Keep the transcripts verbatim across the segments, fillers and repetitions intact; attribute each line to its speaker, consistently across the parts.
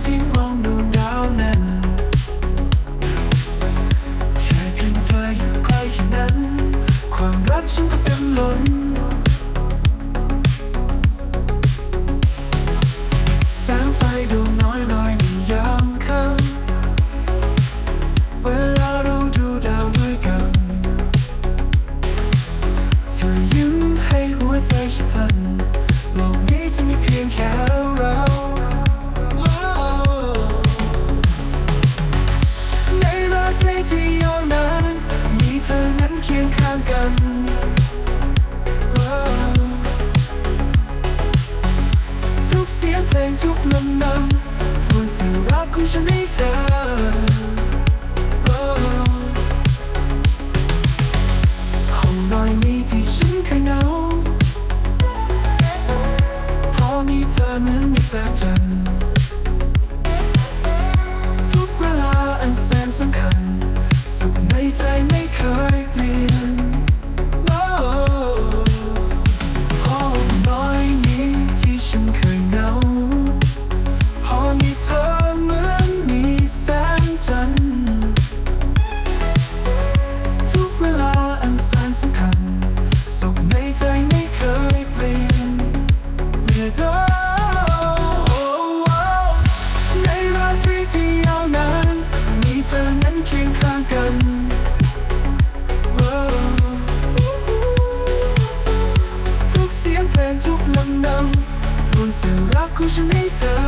Speaker 1: ที่มองดูดาวนั้นแค่เพียงเธออยู่ใกล้แค่นั้นความรักฉันก็เต็มล้นแสงไฟดวงน้อยลอยในยามค่ำเวลาเราดูดาวด้วยกันเธอยิ้มให้หัวใจฉันพลันโลกนี้จะมีเพียงแค่เราในราตรีที่ยาวนานมีเธอนั้นเคียงข้างกันทุกเสียงเพลงทุกลมนำบนสื่อรักของฉันให้เธอห้องน้อยนี้ที่ฉันเคยเหงาพอมีเธอเหมือนมีแสงจันทร์ทุกเวลาอันแสนสำคัญสุขในใจไม่เคยเปลี่ยนห้องน้อยนี้ที่ฉันเคยเหงาพอมีเธอเหมือนมีแสงจันทร์ทุกเวลาอันแสนสำคัญสุขในใจไม่เคยเปลี่ยนเมื่อเดินในราตรีที่ยาวนานมีเธอนั้นเคียงข้างกันทุกเสียงเพลงทุกลำนำบนสื่อรักของฉันให้เธอ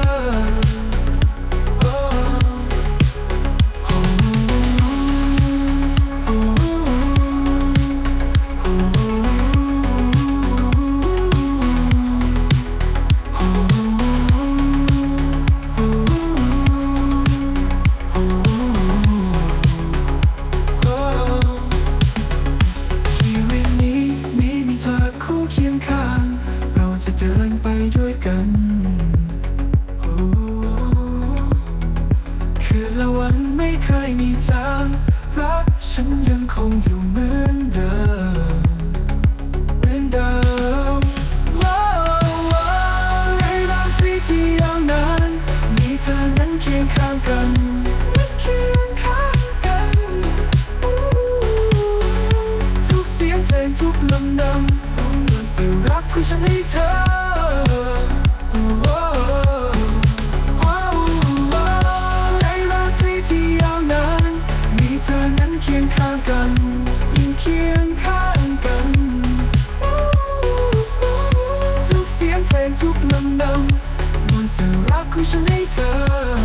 Speaker 1: ชีวิตนี้มีมีเธอคู่เคียงข้างเราจะเดินไปด้วยกันคืนและวันไม่เคยมีจางรักฉันยังคงอยู่เหมือนเดิมเหมือนเดิมในราตรีที่ยาวนานมีเธอนั้นเคียงข้างกันเคียงข้างกันทุกเสียงเพลงทุกลำนำบนสื่อรักของฉันให้เธอในราตรีที่ยาวนานมีเธอนั้นเคียงข้างกันยิ่งเคียงข้างกันทุกเสียงเพลงทุกลำนำบนสื่อรักของฉันให้เธอ